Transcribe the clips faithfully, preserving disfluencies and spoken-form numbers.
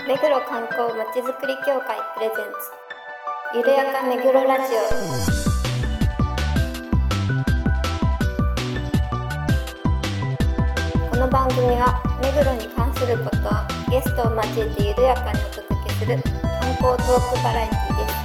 目黒観光まちづくり協会プレゼンツゆるやか目黒ラジオ。この番組は目黒に関することをゲストを交えてゆるやかにお届けする観光トークバラエティです。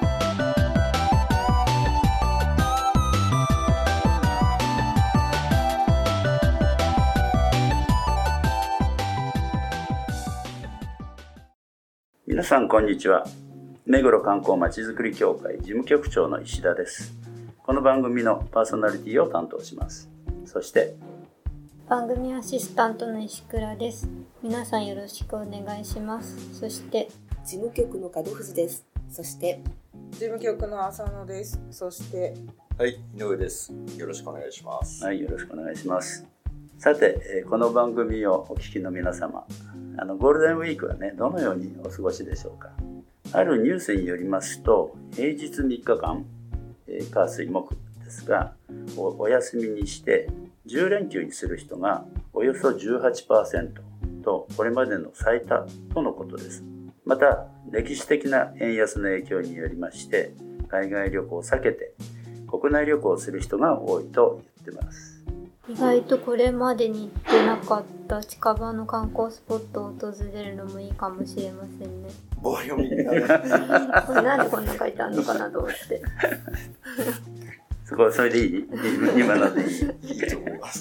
皆さんこんにちは。目黒観光まちづくり協会事務局長の石田です。この番組のパーソナリティを担当します。そして番組アシスタントの石倉です。皆さんよろしくお願いします。そして事務局の門藤です。そして事務局の浅野です。そしてはい、井上です。よろしくお願いします。 はい、よろしくお願いします。さて、この番組をお聞きの皆様、あのゴールデンウィークはね、どのようにお過ごしでしょうか。あるニュースによりますと、平日みっかかん、火水木ですが お, お休みにしてじゅう連休にする人がおよそ じゅうはちパーセント と、これまでの最多とのことです。また歴史的な円安の影響によりまして、海外旅行を避けて国内旅行をする人が多いと言ってます。 意外とこれまでに行ってなかった近場の観光スポットを訪れるのもいいかもしれませんね。 棒読みになるこれなんでこんな書いてあるのかなと思ってそこそれでいい？今のでいい？ いいと思います。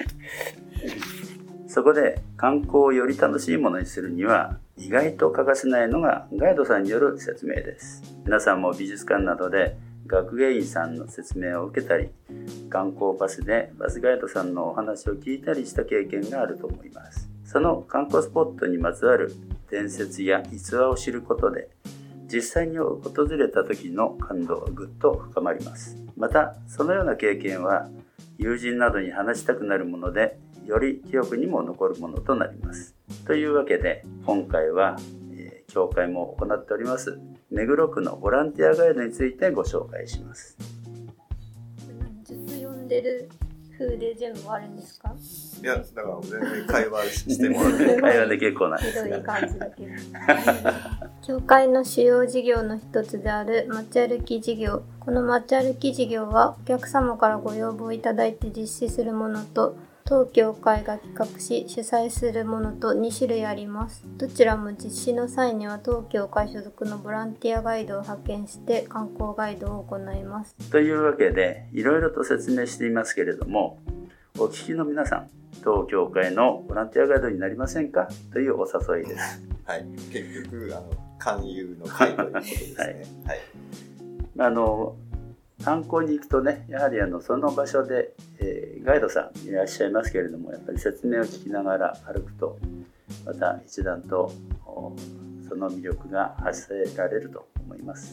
そこで観光をより楽しいものにするには意外と欠かせないのがガイドさんによる説明です。皆さんも美術館などで学芸員さんの説明を受けたり、観光バスでバスガイドさんのお話を聞いたりした経験があると思います。その観光スポットにまつわる伝説や逸話を知ることで、実際に訪れた時の感動がぐっと深まります。またそのような経験は友人などに話したくなるもので、より記憶にも残るものとなります。というわけで今回は、えー、協会も行っております目黒区のボランティアガイドについてご紹介します。 ずっと読んでる風で全部あるんですか？ いや、だから全然会話してもらって会話で結構なんですひどい感じだけど協会の主要事業の一つである街歩き事業。この街歩き事業はお客様からご要望いただいて実施するものと、当協会が企画し主催するものとに種類あります。どちらも実施の際には当協会所属のボランティアガイドを派遣して観光ガイドを行います。 というわけでいろいろと説明していますけれども、お聞きの皆さん、当協会のボランティアガイドになりませんかというお誘いです。 はい、結局あの勧誘の会ということですね。はい、はい、 あの観光に行くとね、やはりあのその場所で、えー、ガイドさんいらっしゃいますけれども、やっぱり説明を聞きながら歩くと、また一段とその魅力が発せられると思います。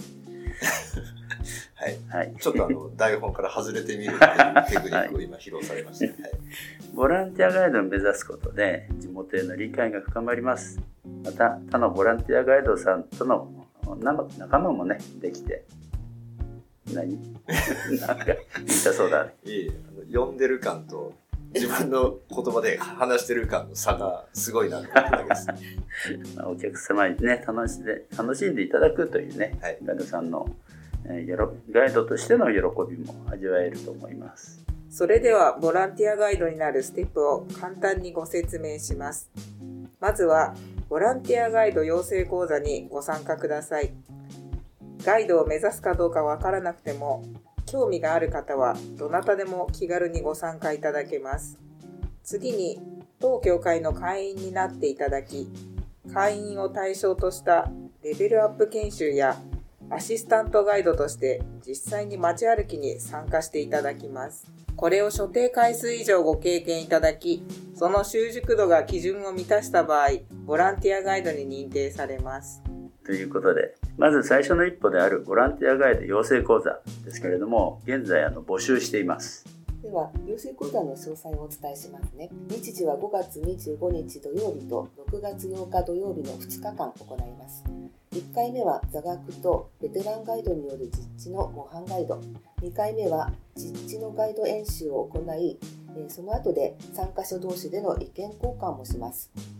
はいはい、 ちょっとあの台本から外れてみるというテクニックを今披露されました、はいはい、 ボランティアガイドを目指すことで地元への理解が深まります。また他のボランティアガイドさんとの仲間もねできて、何なんか言いたそうだね。 いい、あの読んでる感と自分の言葉で話してる感の差がすごいなと思っただけです。 お客様にね楽しんで楽しんでいただくというね、はい、ガイドさんの、えー、ガイドとしての喜びも味わえると思います。 それではボランティアガイドになるステップを簡単にご説明します。まずはボランティアガイド養成講座にご参加ください。ガイドを目指すかどうかわからなくても、興味がある方はどなたでも気軽にご参加いただけます。次に当協会の会員になっていただき、会員を対象としたレベルアップ研修やアシスタントガイドとして実際に街歩きに参加していただきます。これを所定回数以上ご経験いただき、その習熟度が基準を満たした場合、ボランティアガイドに認定されます。 ということで、まず最初の一歩であるボランティアガイド養成講座ですけれども、現在あの募集しています。 では養成講座の詳細をお伝えしますね。日時はごがつにじゅうごにち土曜日とろくがつようか土曜日のふつかかん行います。いっかいめは座学とベテランガイドによる実地の模範ガイド、にかいめは実地のガイド演習を行い、その後で参加者同士での意見交換もします。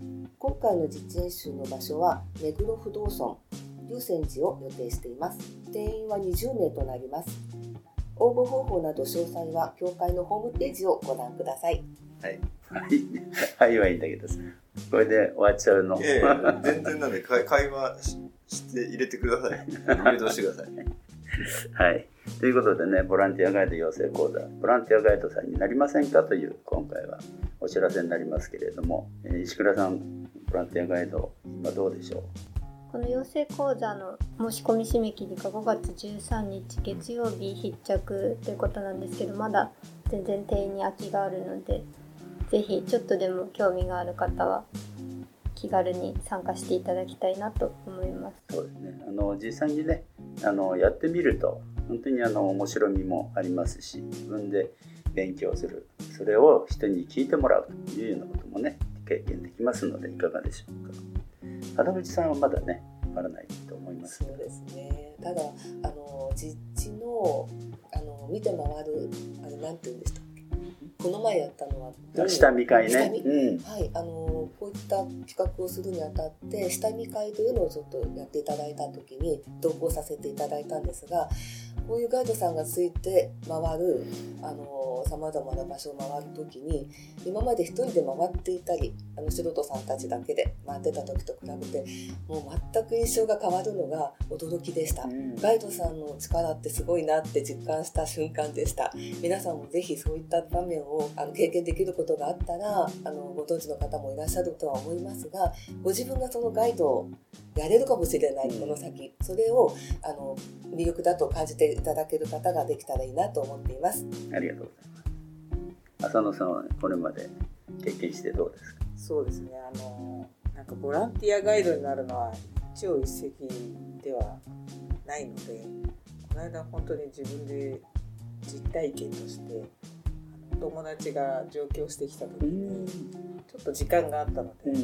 今回の実演習の場所は目黒不動尊龍泉寺を予定しています。定員はにじゅうめいとなります。応募方法など詳細は教会のホームページをご覧ください。 はいはいはいいんだけど、これで終わっちゃうの。 いやいや全然なんで会会話 し, して入れてください。誘導してください。 はい。ということでね、ボランティアガイド養成講座、ボランティアガイドさんになりませんかという今回はお知らせになりますけれども、えー、石倉さん、ボランティアガイド今どうでしょう？ この養成講座の申し込み締め切りがごがつじゅうさんにち月曜日必着ということなんですけど、まだ全然定員に空きがあるので、ぜひちょっとでも興味がある方は気軽に参加していただきたいなと思います。 そうですね。あの実際にね、あのやってみると本当にあの面白みもありますし、自分で勉強する、それを人に聞いてもらうというようなこともね、経験できますのでいかがでしょうか。門口さんはまだね、わからないと思います。 そうですね。ただあの実地のあの見て回るあれなんて言うんでしたっけ？この前やったのは下見会ね。 下見、 うん、 はい、あのこういった企画をするにあたって下見会というのをちょっとやっていただいた時に同行させていただいたんですが、こういうガイドさんがついて回るさまざまな場所を回る時に、今まで一人で回っていたりあの素人さんたちだけで回ってた時と比べてもう全く印象が変わるのが驚きでした、うん、ガイドさんの力ってすごいなって実感した瞬間でした。皆さんもぜひそういった場面をあの経験できることがあったら、あのご存知の方もいらっしゃるとは思いますが、ご自分がそのガイドをやれるかもしれないこの先、それをあの魅力だと感じていただける方ができたらいいなと思っています。 ありがとうございます。浅野さんは、ね、これまで経験してどうですか？ そうですね、あのなんかボランティアガイドになるのは一朝一夕ではないので、この間本当に自分で実体験としてお友達が上京してきた時にちょっと時間があったので、うん、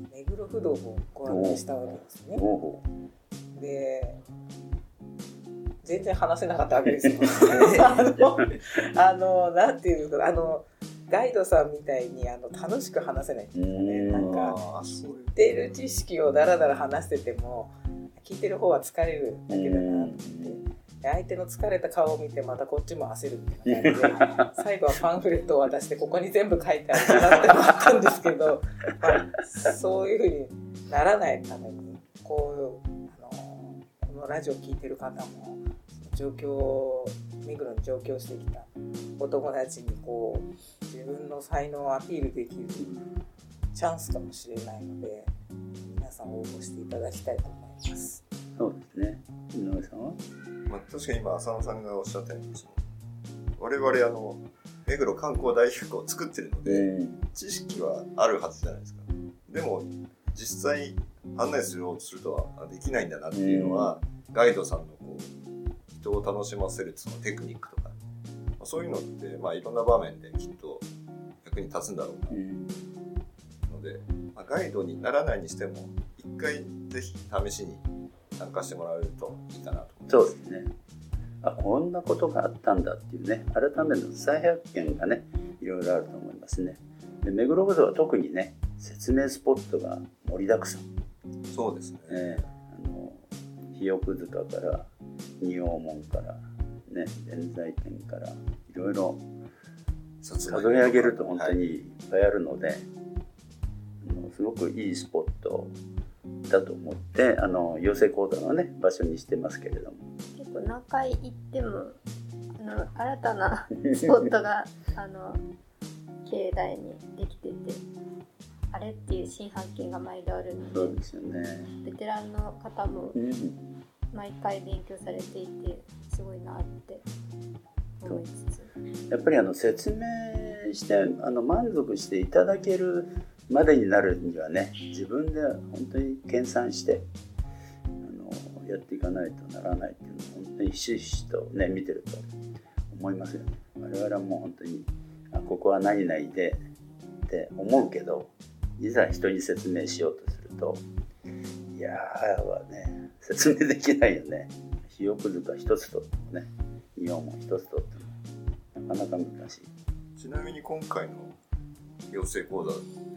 目黒不動をご案内したわけですね。で全然話せなかったわけですよ。あの、あのなんていうのか、あのガイドさんみたいにあの楽しく話せないっていうかね、なんか知ってる知識をだらだら話してても聞いてる方は疲れるだけだなって。相手の疲れた顔を見てまたこっちも焦るみたいな感じで最後はパンフレットを渡してここに全部書いてあるかなって思ったんですけど、まあ、そういう風にならないためにこうあのこのラジオ聞いてる方も上京目黒に上京してきたお友達にこう自分の才能をアピールできるチャンスかもしれないので、皆さん応募していただきたいと思います。 そうですね。井上さんは、 まあ、確かに今浅野さんがおっしゃったように、我々あの目黒観光大学を作ってるので、うん、知識はあるはずじゃないですか。でも実際案内するとするとはできないんだなっていうのは、うん、ガイドさんのこう人を楽しませるそのテクニックとか、そういうのって、まあ、いろんな場面できっと役に立つんだろうな、うん、ので、まあ、ガイドにならないにしても一回ぜひ試しに参加してもらえるといいかなと思います。 そうですね。あ、こんなことがあったんだっていうね、改めて再発見がね、いろいろあると思いますね。で、目黒不動は特にね、説明スポットが盛りだくさん。 そうですね。 えー、あの日奥塚から仁王門からね、弁財天からいろいろ数え上げると本当にいっぱいあるので、はい、あのすごくいいスポットだと思ってあの養成講座のね場所にしてますけれども、 結構何回行ってもあの新たなスポットがあの境内にできてて、あれっていう新発見が毎度あるので、 そうですよね。 ベテランの方も毎回勉強されていてすごいなって思いつつ、 やっぱりあの説明してあの満足していただけるまでになるにはね、自分で本当に研鑽してあのやっていかないとならないっていうのを本当にひしひしとね見てると思いますよね。我々はもう本当にあここは何々でって思うけど、いざ人に説明しようとするといやーはね説明できないよね。日奥塚一つとってもね、仁王門一つとってもなかなか難しい。 ちなみに今回の養成講座では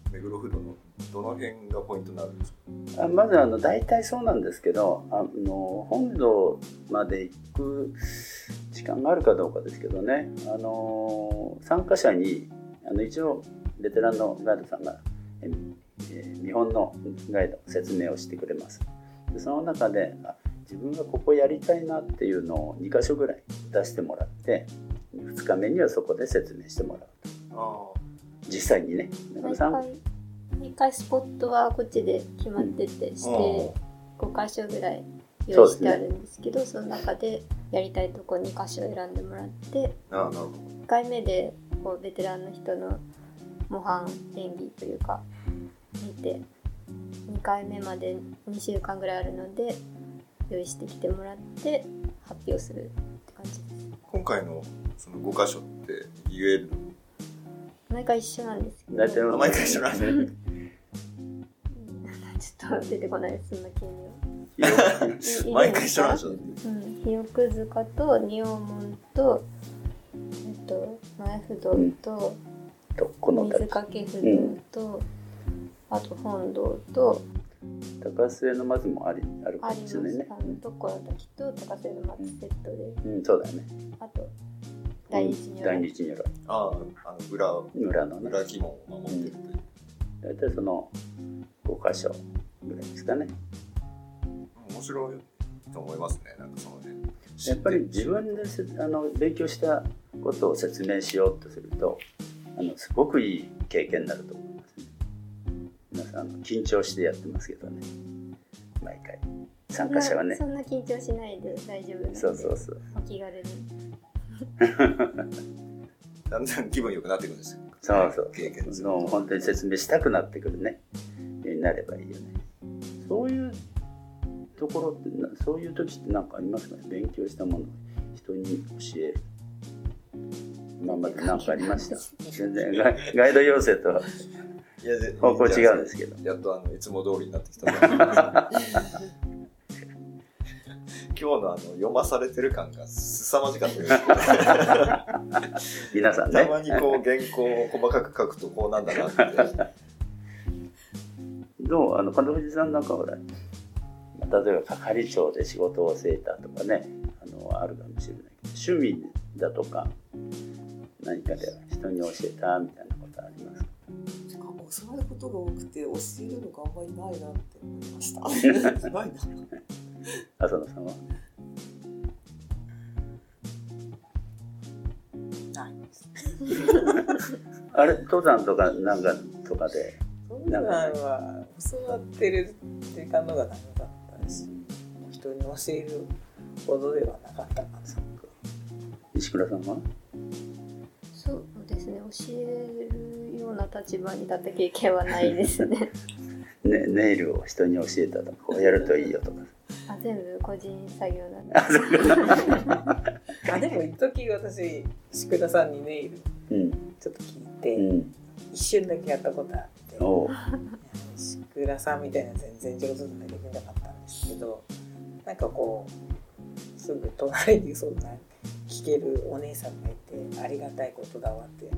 目黒不動のどの辺がポイントになるんですか？ あまずあの大体そうなんですけど、あの本堂まで行く時間があるかどうかですけどね、あの参加者にあの一応ベテランのガイドさんがえー、見本のガイド説明をしてくれます。でその中であ自分がここやりたいなっていうのをにかしょぐらい出してもらって、ふつかめにはそこで説明してもらうと。あ実際にね、 毎回毎回スポットはこっちで決まっててして、ごかしょぐらい用意してあるんですけど、 そ, ね、その中でやりたいとこにかしょ選んでもらって、 あなるほど。 いっかいめでこうベテランの人の模範演技というか見て、にかいめまでにしゅうかんぐらいあるので用意してきてもらって発表するって感じです。 今回のそのごかしょって言える？ 毎回一緒なんですけど。 大体毎回一緒なんですね。 ちょっと出てこないです、そんな急に。 毎回一緒なんですよ。 うん、日奥塚と仁王門と、えっと、前不動と、 うん、 水掛不動と、うん、あと本堂と、 高末の松もありあるかもしれないね。 あの所滝と高末の松セットで、 うん、うん、そうだよね。 あと大日如来。 大日如来。 ああ、あの裏裏のね。 裏鬼門を守ってるという。 大体そのごかしょぐらいですかね。 面白いと思いますね。なんかそのね。 やっぱり自分であの勉強したことを説明しようとすると、あのすごくいい経験になると思いますね。皆さんあの緊張してやってますけどね。毎回参加者はね。 そんな緊張しないで大丈夫なんで。 そうそうそう。 お気軽に。 だんだん気分良くなってくるんですよ。 そうそう。 経験するもう本当に説明したくなってくるね。になればいいよね。そういうところってそういう時って何かありますかね。勉強したものを人に教える。今まで何かありました。全然ガイガイド要請とは方向違うんですけど。 やっとあのいつも通りになってきた。今日のあの読まされてる感が凄まじかったです皆さんね。 たまにこう原稿を細かく書くとこうなんだなって。 どうあの金藤さんなんかほら、例えば係長で仕事を教えたとかね、あのあるかもしれないけど、趣味だとか何かで人に教えたみたいなことありますか？ 教わることが多くて教えるのがあんまりないなって思いました。ないな。 浅野さんは？ ないです。 あれ登山とかなんかとかで。 登山は教わってる時間のが長かったです。人に教えるほどではなかったかな。 石倉さんは？ そうですね、教えるような立場に立った経験はないですね。 ね、ネイルを人に教えたとか、こうやるといいよとか。 あ、全部個人作業なんで。 あ、でも一時私石倉さんにネイルちょっと聞いて、うん、一瞬だけやったことあって、石倉さんみたいな全然上手にできなかったんですけど、なんかこうすぐ隣にそんな聞けるお姉さんがいてありがたいことだわって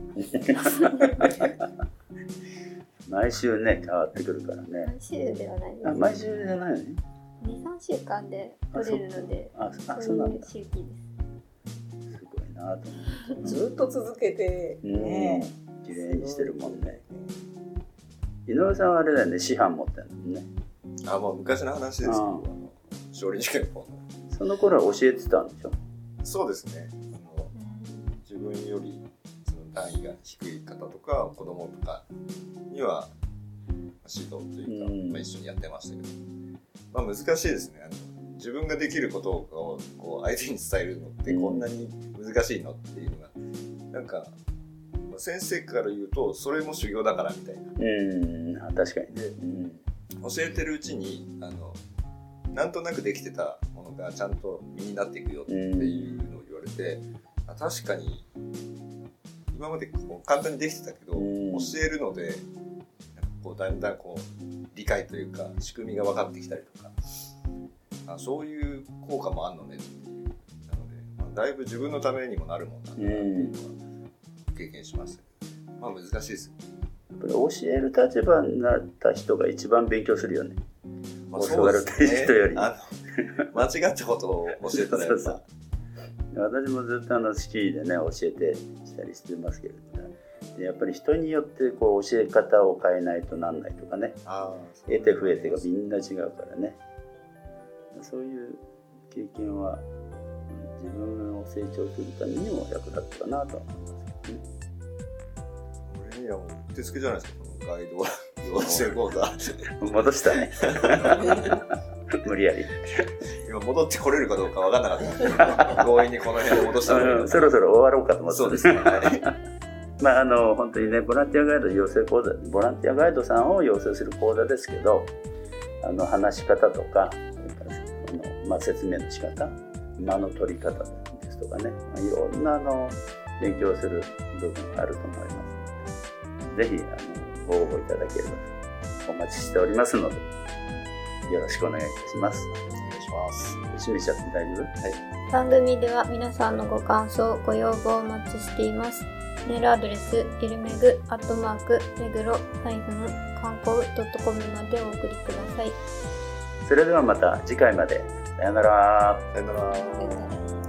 毎週ね変わってくるからね。 毎週ではないです。 あ、毎週じゃないのね。 に、さんしゅうかんで取れるので、 あ、そ、あ、そうなんだ。 周期です。 すごいなと思って。 ずっと続けてね、 綺麗にしてるもんね。井上さんはあれだよね、師範持ってるのね。 あ、もう昔の話ですけど、あの少林寺拳法の。 その頃は教えてたんでしょ？ そうですね。あの自分よりその単位が低い方とか子供とかには指導というか、まあ、一緒にやってましたけど、まあ、難しいですね。あの自分ができることをこう相手に伝えるのってこんなに難しいのっていうのが、なんか先生から言うとそれも修行だからみたいな。 うん、確かにね。 うん、教えてるうちにあのなんとなくできてたものがちゃんと身になっていくよっていうのを言われて、あ、確かに今までこう簡単にできてたけど、教えるのでなんかこうだんだんこう理解というか仕組みが分かってきたりとか、あ、そういう効果もあるのねっていう、なので、まあ、だいぶ自分のためにもなるもんなんだなっていうのは経験しましたけど、まあ難しいです。 ぱり教える立場になった人が一番勉強するよね。 まあ、 教わる人より、 ね、あの間違ったことを教えたらやっぱそうそう私もずっとあのスキーでね教えてしたりしてますけれども、でやっぱり人によってこう教え方を変えないとなんないとかね、 あ得て増えてがみんな違うからね、そういう経験は自分を成長するためにも役立ったなと思いますけどね。 俺にはもううってつけじゃないですか、このガイド養成講座戻したね無理やり今戻ってこれるかどうか分かんなかった強引にこの辺で戻したのにそろそろ終わろうかと思って。 そうですね、はいまああの本当にねボランティアガイド養成講座、ボランティアガイドさんを養成する講座ですけど、あの話し方とか、あの、まあ、説明の仕方、間の取り方ですとかね、まあ、いろんなあの勉強する部分があると思いますので、ぜひあのご応募いただければとお待ちしておりますので、よろしくお願いいたします。 お願いします。 閉めちゃって大丈夫？はい。 番組では皆さんのご感想、ご要望をお待ちしています。メールアドレス、ゆるめぐ、アットマーク、めぐろ、ハイフン、観光 .com までお送りください。 それではまた次回まで。さよなら。 さよなら。 さよなら。